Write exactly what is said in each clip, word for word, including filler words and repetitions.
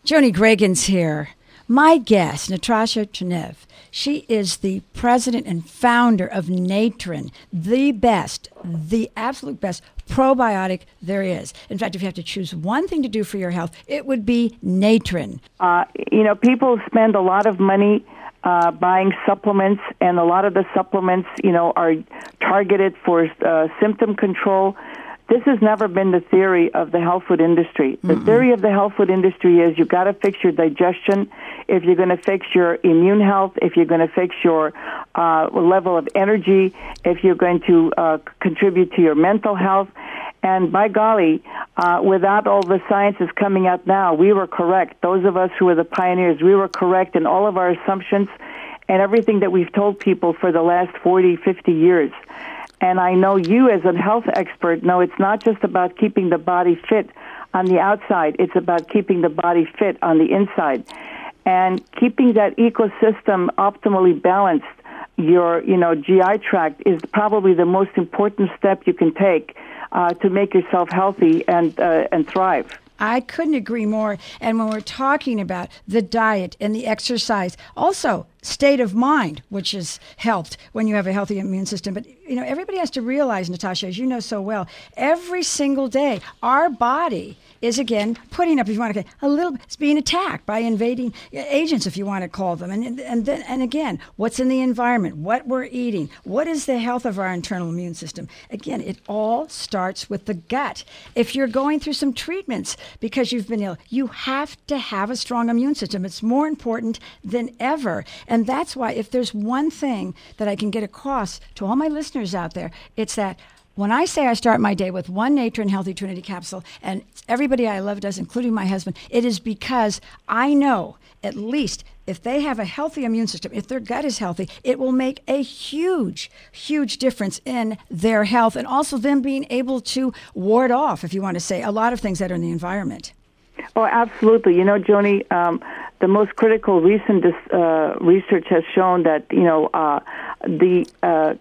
Joni Gregan's here. My guest, Natasha Trenev, she is the president and founder of Natren, the best, the absolute best probiotic there is. In fact, if you have to choose one thing to do for your health, it would be Natren. Uh, you know, people spend a lot of money uh, buying supplements, and a lot of the supplements, you know, are targeted for uh, symptom control. This has never been the theory of the health food industry. The Mm-mm. theory of the health food industry is you've got to fix your digestion if you're going to fix your immune health, if you're going to fix your uh, level of energy, if you're going to uh, contribute to your mental health. And by golly, uh, without all the sciences coming out now, we were correct. Those of us who were the pioneers, we were correct in all of our assumptions and everything that we've told people for the last forty, fifty years. And I know you as a health expert know it's not just about keeping the body fit on the outside. It's about keeping the body fit on the inside. And keeping that ecosystem optimally balanced, your you know G I tract, is probably the most important step you can take uh, to make yourself healthy and uh, and thrive. I couldn't agree more. And when we're talking about the diet and the exercise, also state of mind, which has helped when you have a healthy immune system. But, you know, everybody has to realize, Natasha, as you know so well, every single day, our body is, again, putting up, if you want to, a little, it's being attacked by invading agents, if you want to call them. And and then, and again, what's in the environment, what we're eating, what is the health of our internal immune system? Again, it all starts with the gut. If you're going through some treatments because you've been ill, you have to have a strong immune system. It's more important than ever. And that's why, if there's one thing that I can get across to all my listeners out there, it's that when I say I start my day with one Natren Healthy Trinity capsule, and everybody I love does, including my husband, it is because I know, at least if they have a healthy immune system, if their gut is healthy, it will make a huge, huge difference in their health, and also them being able to ward off, if you want to say, a lot of things that are in the environment. Oh, absolutely. You know, Joni, um, the most critical recent uh, research has shown that, you know, uh, the uh,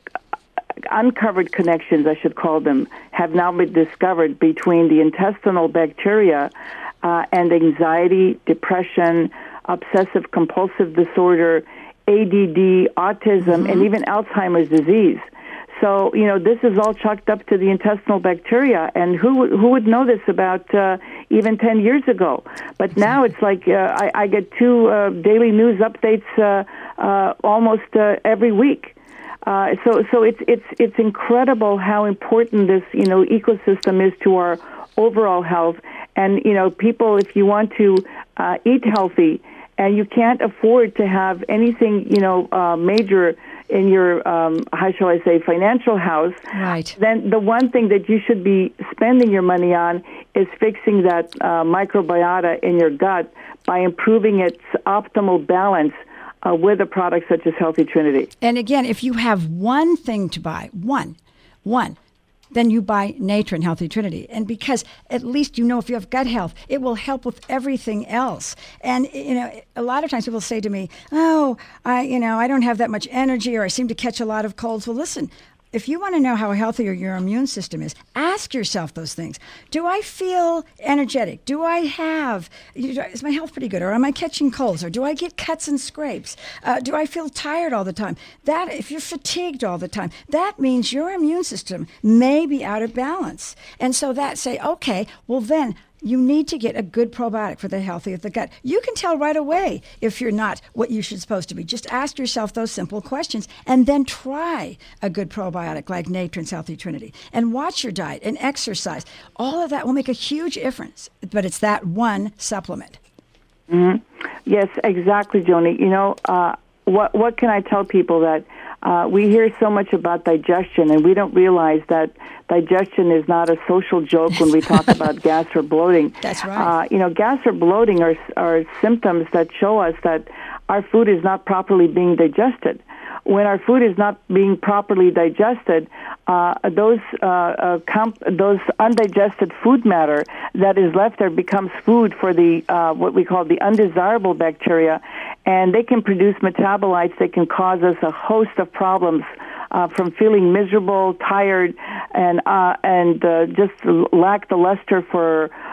uncovered connections, I should call them, have now been discovered between the intestinal bacteria uh, and anxiety, depression, obsessive compulsive disorder, A D D, autism, mm-hmm. and even Alzheimer's disease. So, you know, this is all chalked up to the intestinal bacteria, and who who would know this about uh, even ten years ago? But now it's like uh, I, I get two uh, daily news updates uh, uh, almost uh, every week. Uh, so, so it's it's it's incredible how important this you know ecosystem is to our overall health. And you know, people, if you want to uh, eat healthy, and you can't afford to have anything you know uh, major in your, um, how shall I say, financial house, right. then the one thing that you should be spending your money on is fixing that uh, microbiota in your gut by improving its optimal balance uh, with a product such as Healthy Trinity. And again, if you have one thing to buy, one, one, then you buy Natren Healthy Trinity. And because at least you know if you have gut health, it will help with everything else. And, you know, a lot of times people say to me, oh, I, you know, I don't have that much energy, or I seem to catch a lot of colds. Well, listen, if you want to know how healthy your immune system is, ask yourself those things. Do I feel energetic? Do I have, is my health pretty good? Or am I catching colds? Or do I get cuts and scrapes? Uh, do I feel tired all the time? That, if you're fatigued all the time, that means your immune system may be out of balance. And so that say, okay, well then, you need to get a good probiotic for the healthy of the gut. You can tell right away if you're not what you should supposed to be. Just ask yourself those simple questions and then try a good probiotic like Natren's Healthy Trinity. And watch your diet and exercise. All of that will make a huge difference, but it's that one supplement. Mm-hmm. Yes, exactly, Joni. You know, uh, what what can I tell people that uh, we hear so much about digestion, and we don't realize that digestion is not a social joke when we talk about gas or bloating. That's right. Uh, you know, gas or bloating are are symptoms that show us that our food is not properly being digested. When our food is not being properly digested, uh, those uh, uh, comp- those undigested food matter that is left there becomes food for the uh, what we call the undesirable bacteria, and they can produce metabolites that can cause us a host of problems. Uh, from feeling miserable, tired, and uh, and uh, just lack the luster for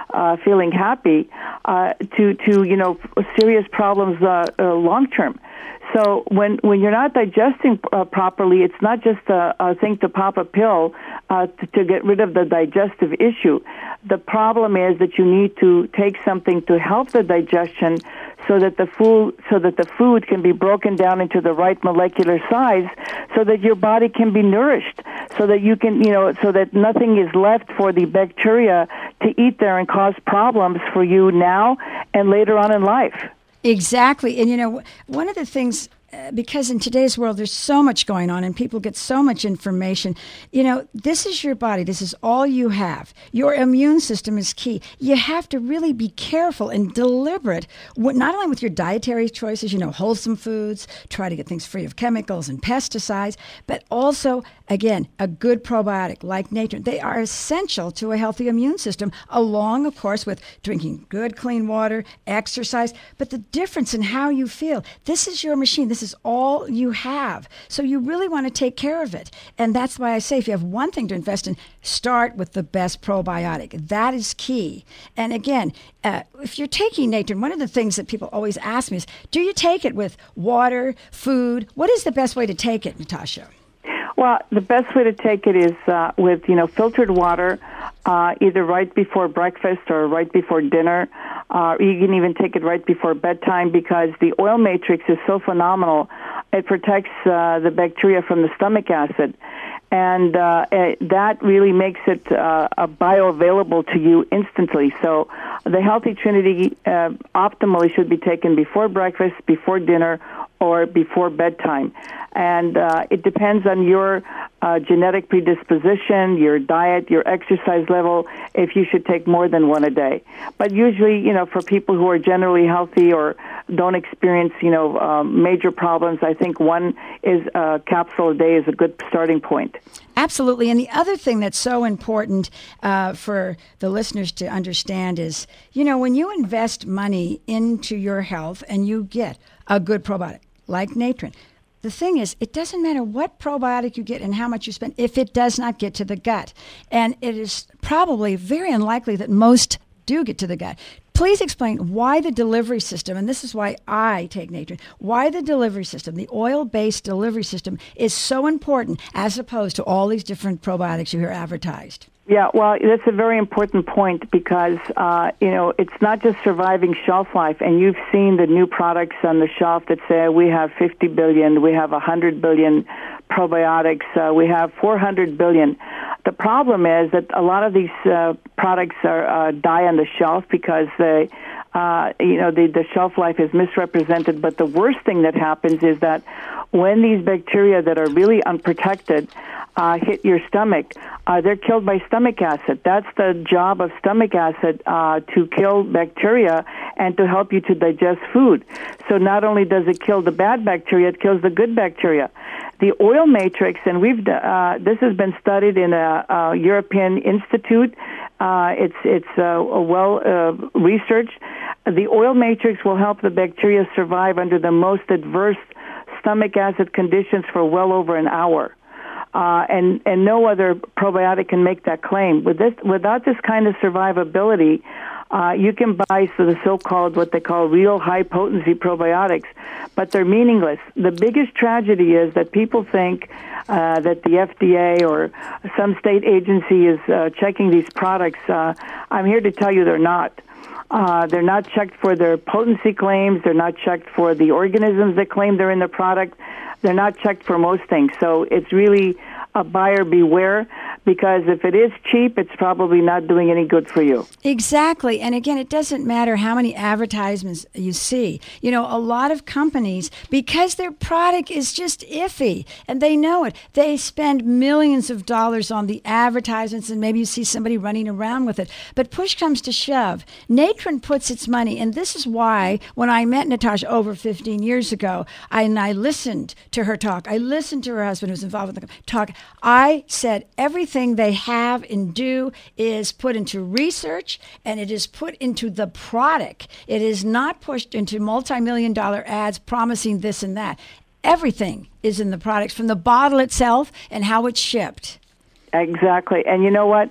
uh, feeling happy, uh, to to you know serious problems uh, uh, long term. So when when you're not digesting uh, properly, it's not just a, a thing to pop a pill uh, to, to get rid of the digestive issue. The problem is that you need to take something to help the digestion, so that the food so that the food can be broken down into the right molecular size, so that your body can be nourished, so that you can you know so that nothing is left for the bacteria to eat there and cause problems for you now and later on in life. Exactly. And, you know, one of the things, uh, because in today's world there's so much going on and people get so much information, you know, this is your body. This is all you have. Your immune system is key. You have to really be careful and deliberate, not only with your dietary choices, you know, wholesome foods, try to get things free of chemicals and pesticides, but also, again, a good probiotic like Natren. They are essential to a healthy immune system, along, of course, with drinking good, clean water, exercise. But the difference in how you feel, this is your machine. This is all you have. So you really want to take care of it. And that's why I say if you have one thing to invest in, start with the best probiotic. That is key. And again, uh, if you're taking Natren, one of the things that people always ask me is, do you take it with water, food? What is the best way to take it, Natasha? Well, the best way to take it is uh, with, you know, filtered water, uh, either right before breakfast or right before dinner. Uh, you can even take it right before bedtime, because the oil matrix is so phenomenal. It protects uh, the bacteria from the stomach acid. And uh, it, that really makes it uh, bioavailable to you instantly. So the Healthy Trinity uh, optimally should be taken before breakfast, before dinner, or before bedtime. And uh, it depends on your uh, genetic predisposition, your diet, your exercise level, if you should take more than one a day. But usually, you know, for people who are generally healthy or don't experience, you know, um, major problems, I think one is a capsule a day is a good starting point. Absolutely. And the other thing that's so important uh, for the listeners to understand is, you know, when you invest money into your health and you get a good probiotic like Natren, the thing is, it doesn't matter what probiotic you get and how much you spend if it does not get to the gut. And it is probably very unlikely that most do get to the gut. Please explain why the delivery system, and this is why I take Natren, why the delivery system, the oil-based delivery system, is so important as opposed to all these different probiotics you hear advertised. Yeah, well, that's a very important point, because, uh, you know, it's not just surviving shelf life. And you've seen the new products on the shelf that say we have fifty billion, we have one hundred billion probiotics, uh, we have four hundred billion. The problem is that a lot of these uh, products are uh, die on the shelf because they, uh, you know, the, the shelf life is misrepresented. But the worst thing that happens is that when these bacteria that are really unprotected uh, hit your stomach, uh, they're killed by stomach acid. That's the job of stomach acid, uh, to kill bacteria and to help you to digest food. So not only does it kill the bad bacteria, it kills the good bacteria. The oil matrix, and we've uh, this has been studied in a, a European institute. Uh, it's it's uh, well uh, researched. The oil matrix will help the bacteria survive under the most adverse stomach acid conditions for well over an hour. Uh, and, and no other probiotic can make that claim. With this, without this kind of survivability, uh, you can buy so the so-called, what they call real high-potency probiotics, but they're meaningless. The biggest tragedy is that people think uh, that the F D A or some state agency is uh, checking these products. Uh, I'm here to tell you they're not. Uh, they're not checked for their potency claims. They're not checked for the organisms that claim they're in the product. They're not checked for most things. So it's really a buyer beware, because if it is cheap, it's probably not doing any good for you. Exactly. And again, it doesn't matter how many advertisements you see. You know, a lot of companies, because their product is just iffy, and they know it, they spend millions of dollars on the advertisements, and maybe you see somebody running around with it. But push comes to shove. Natren puts its money, and this is why when I met Natasha over fifteen years ago, I, and I listened to her talk, I listened to her husband who's involved with the talk, I said everything they have and do is put into research, and it is put into the product. It is not pushed into multi-million dollar ads promising this and that. Everything is in the products, from the bottle itself and how it's shipped. Exactly. And you know what?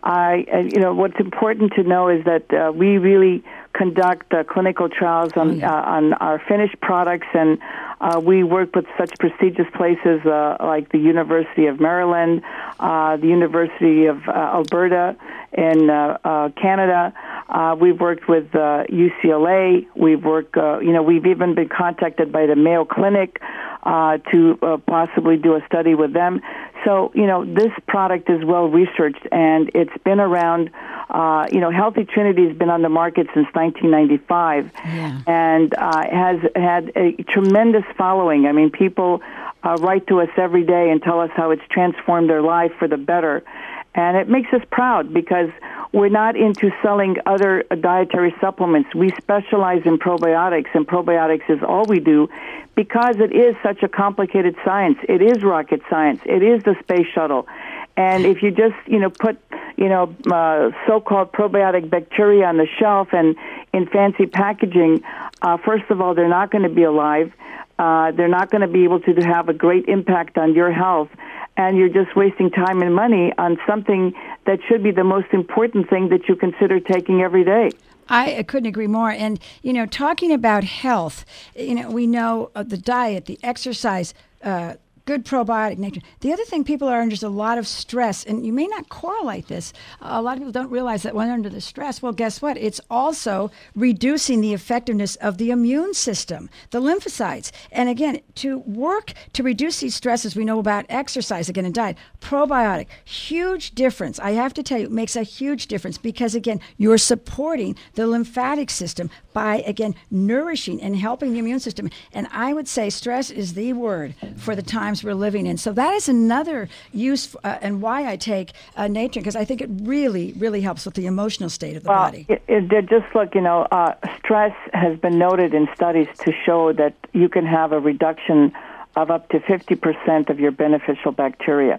I, uh, you know, what's important to know is that uh, we really conduct uh, clinical trials on oh, yeah. uh, on our finished products, and uh, we work with such prestigious places uh, like the University of Maryland, uh, the University of uh, Alberta in uh, uh, Canada. Uh, we've worked with uh, U C L A. We've worked, uh, you know, we've even been contacted by the Mayo Clinic uh, to uh, possibly do a study with them. So, you know, this product is well researched, and it's been around. Uh, you know, Healthy Trinity has been on the market since nineteen ninety-five, yeah. and uh, has had a tremendous following. I mean, people uh, write to us every day and tell us how it's transformed their life for the better. And it makes us proud because we're not into selling other dietary supplements. We specialize in probiotics, and probiotics is all we do because it is such a complicated science. It is rocket science. It is the space shuttle. And if you just, you know, put, you know, uh, so-called probiotic bacteria on the shelf and in fancy packaging, uh, first of all, they're not going to be alive. Uh, they're not going to be able to have a great impact on your health. And you're just wasting time and money on something that should be the most important thing that you consider taking every day. I couldn't agree more. And, you know, talking about health, you know, we know uh, the diet, the exercise, uh, good probiotic nature. The other thing, people are under a lot of stress, and you may not correlate this. A lot of people don't realize that when they're under the stress, well, guess what? It's also reducing the effectiveness of the immune system, the lymphocytes. And again, to work to reduce these stresses, we know about exercise, again, and diet. Probiotic, huge difference. I have to tell you, it makes a huge difference because, again, you're supporting the lymphatic system by, again, nourishing and helping the immune system. And I would say stress is the word for the time we're living in. So that is another use uh, and why I take uh, Natren, because I think it really, really helps with the emotional state of the well, body. It, it, just look, you know, uh, stress has been noted in studies to show that you can have a reduction of up to fifty percent of your beneficial bacteria.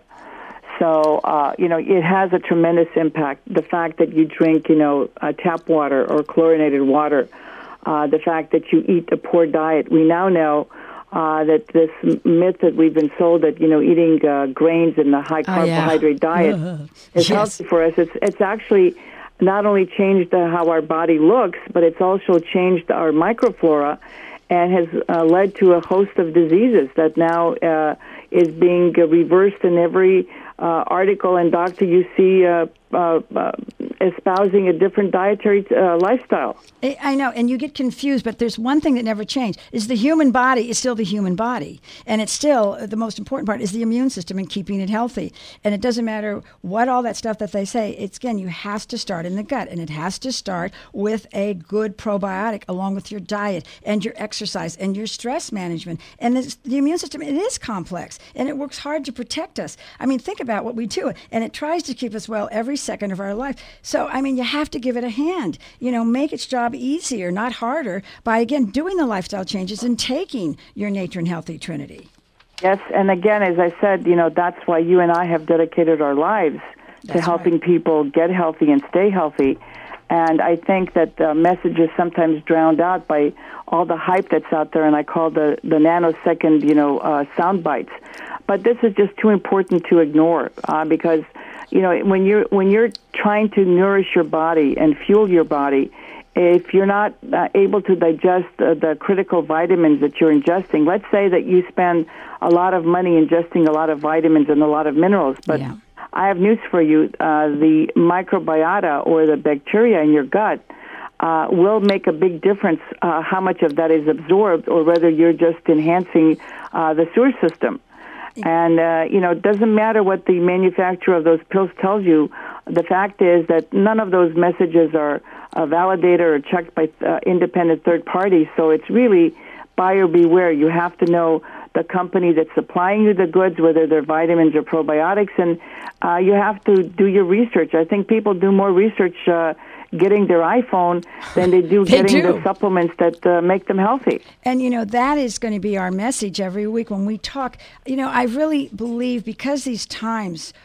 So, uh, you know, it has a tremendous impact. The fact that you drink, you know, uh, tap water or chlorinated water, uh, the fact that you eat a poor diet. We now know Uh, that this myth that we've been sold that, you know, eating uh, grains and the high carbohydrate oh, yeah. diet uh, is yes. healthy for us. It's it's actually not only changed uh, how our body looks, but it's also changed our microflora and has uh, led to a host of diseases that now uh, is being uh, reversed in every uh, article and doctor you see uh, uh, uh, espousing a different dietary uh, lifestyle. I know, and you get confused, but there's one thing that never changed, is the human body is still the human body. And it's still, the most important part is the immune system and keeping it healthy. And it doesn't matter what all that stuff that they say, it's, again, you have to start in the gut, and it has to start with a good probiotic along with your diet and your exercise and your stress management. And this, the immune system, it is complex, and it works hard to protect us. I mean, think about what we do, and it tries to keep us well every second of our life. So, I mean, you have to give it a hand. You know, make its job easier, not harder, by, again, doing the lifestyle changes and taking your Natren Healthy Trinity. Yes, and again, as I said, you know, that's why you and I have dedicated our lives that's to helping right. people get healthy and stay healthy. And I think that the message is sometimes drowned out by all the hype that's out there, and I call the, the nanosecond, you know, uh, sound bites. But this is just too important to ignore uh, because, you know, when you're when you're trying to nourish your body and fuel your body, if you're not uh, able to digest uh, the critical vitamins that you're ingesting, let's say that you spend a lot of money ingesting a lot of vitamins and a lot of minerals, but yeah. I have news for you. Uh, the microbiota or the bacteria in your gut uh, will make a big difference uh, how much of that is absorbed or whether you're just enhancing uh, the sewer system. And, uh, you know, it doesn't matter what the manufacturer of those pills tells you. The fact is that none of those messages are uh, validated or checked by uh, independent third parties. So it's really buyer beware. You have to know the company that's supplying you the goods, whether they're vitamins or probiotics, and uh, you have to do your research. I think people do more research uh, getting their iPhone than they do they getting do. the supplements that uh, make them healthy. And, you know, that is going to be our message every week when we talk. You know, I really believe because these times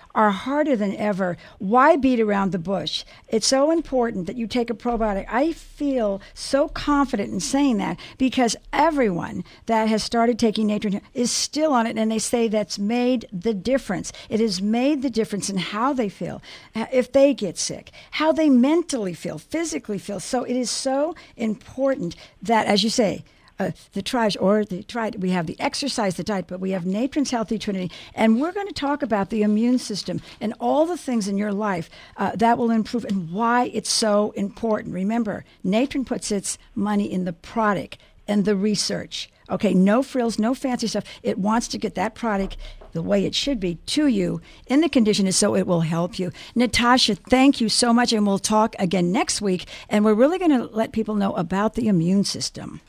are harder than ever. Why beat around the bush? It's so important that you take a probiotic. I feel so confident in saying that because everyone that has started taking Natron is still on it, and they say that's made the difference. It has made the difference in how they feel, if they get sick, how they mentally feel, physically feel. So it is so important that, as you say, Uh, the triage or the tried. We have the exercise, the diet, but we have Natron's Healthy Trinity, and we're going to talk about the immune system and all the things in your life uh, that will improve and why it's so important. Remember, Natron puts its money in the product and the research. Okay, no frills, no fancy stuff. It wants to get that product the way it should be to you in the condition so it will help you. Natasha, thank you so much, and we'll talk again next week, and we're really going to let people know about the immune system.